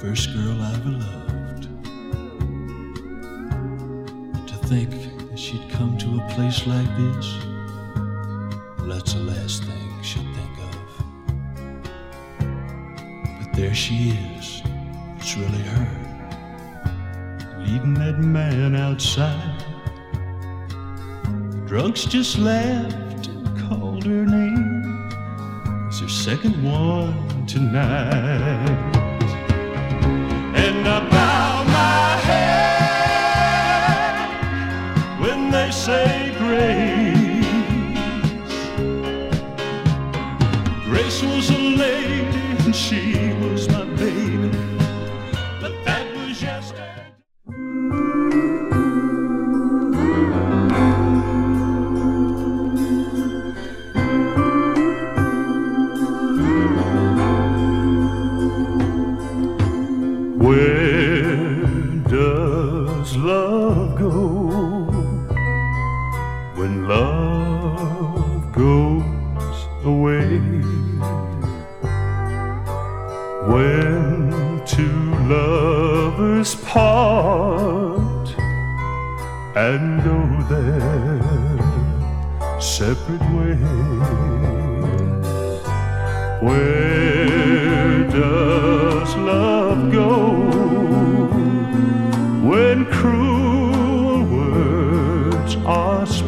first girl I ever loved. To think that she'd come to a place like this, well, that's the last thing she'd think of. But there she is, it's really her, leading that man outside. The drunks just laughed and called her name as her second one tonight. And I bow my head when they say grace. Grace was a lady and she was my baby, but that was yesterday. Where does love go when love goes away? When two lovers part and go their separate ways. Where does love go when cruel words are spoken?